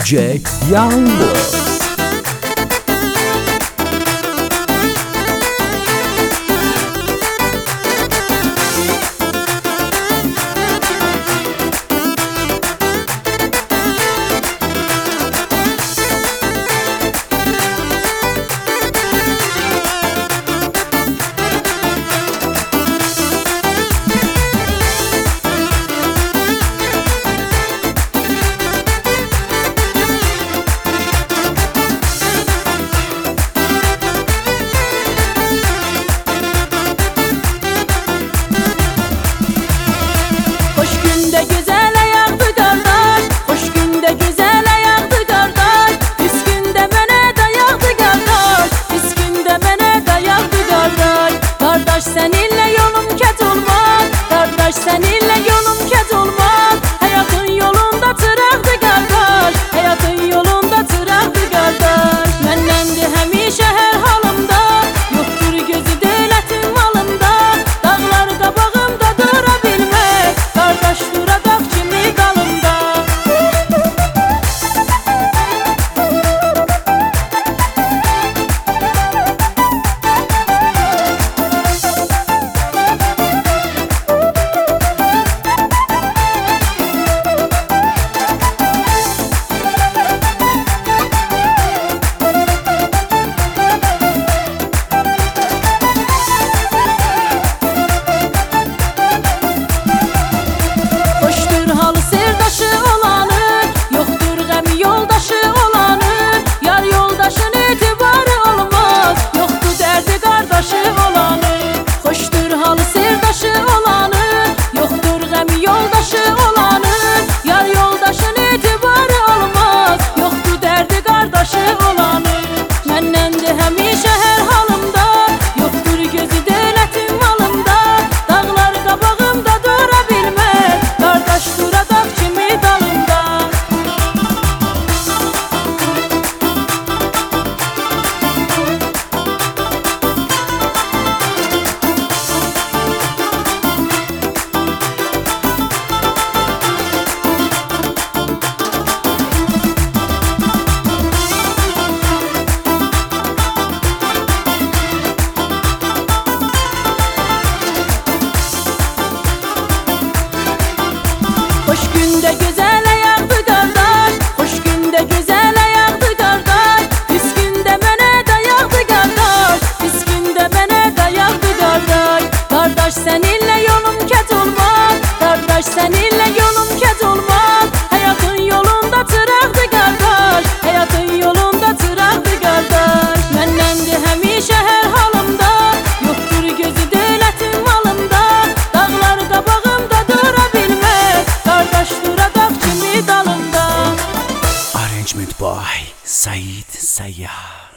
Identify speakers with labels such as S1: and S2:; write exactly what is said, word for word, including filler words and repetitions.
S1: J Youngblood.
S2: Seninle yolum ket olmaz, kardeş seninle yolum ket olmaz. Hayatın yolunda tıraqdı kardeş, hayatın yolunda tıraqdı kardeş. Mənləndi həmişə hər halımda, yoxdur gözü dövlətin malında. Dağlar qabağımda dura bilmək, kardeş duracaq kimi dalımda. Hoş günde güzel ayaqdı qardaş, hoş günde güzel ayaqdı qardaş. Pis gündə mənə dayaqdı qardaş, pis gündə mənə dayaqdı qardaş. Qardaş səninlə yolum ket olmaz, qardaş səninlə yolum ket olmaz. Hayatın yolunda tıraqdı qardaş, hayatın yolunda tıraqdı qardaş. Mənləndi həmişə hər halımda, yoxdur gözü dövlətin malında. Dağlar qabağımda dura bilmək, kardeş duracaq kimi dalımda.
S1: Arrangement by Said Sayyad.